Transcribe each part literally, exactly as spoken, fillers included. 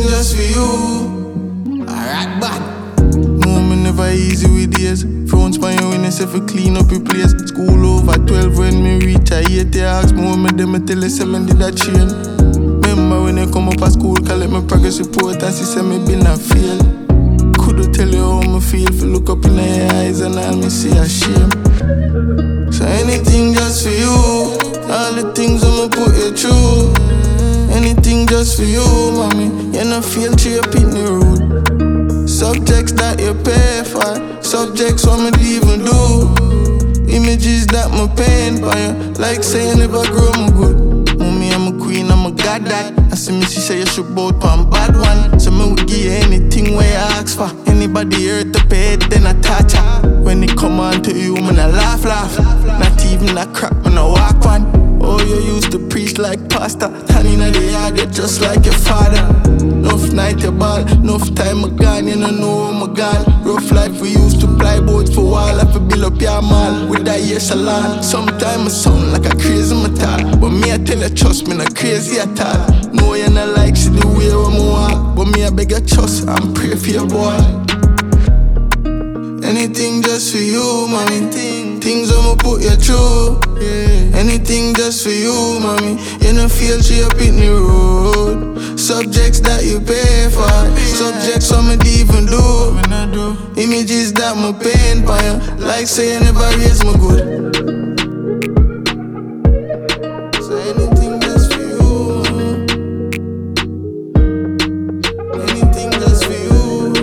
Anything just for you. Alright, bad. No, me never easy with days. Phones by you when you say for clean up your place. School over twelve when me reach a eight. They ask me when me dem, me tell you say me did that chain. Remember when you come up at school, collect my progress report and she say me been a fail. Coulda tell you how me feel, if you look up in your eyes and all me see a shame. So anything just for you, all the things I'ma put you through. Anything just for you, mommy, you no feel to your pitney road. Subjects that you pay for, subjects what me even do. Images that me paint for you, like saying never grow me good. Mommy, I'm a queen, I'm a god that. I see me, she say you should both pan bad one. So me will give you anything where you ask for. Anybody hurt to pay it, then I touch her. When it come on to you, man, I laugh, laugh. Not even a crap, man, I walk one. Oh, you used to preach like pastor. Turning in the yard, you're just like your father. Enough night you ball, enough time I gone, you don't know I'm a gone. Rough life we used to fly boats for wall, I feel build up your mall with that year salon. Sometimes I sound like a crazy metal, but me I tell you trust me, not crazy at all. No, you not like see the way I'm walk, but me I beg you trust and pray for your boy. Anything just for you, mommy. Things I'ma put you through. Yeah. Anything just for you, mommy. You no feel to your pitney road. Subjects that you pay for, subjects what me even do. Images that me paint for you, like say you never raise me good. So anything just for you, anything just for you,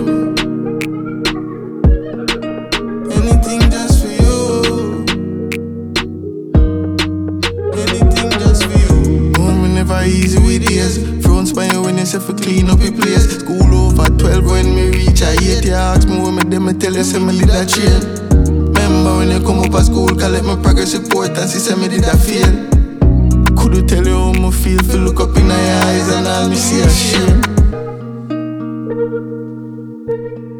anything just for you, anything just for you. No, me never easy with days. Phones by you when you say for clean up your place. School over twelve when me reach a eight. You ask me when me dem, me tell you say me did that chain. Remember when you come up at school, collect my progress report and she say me did that fail. Coulda tell you how me feel, if you look up in your eyes and all me see a shame.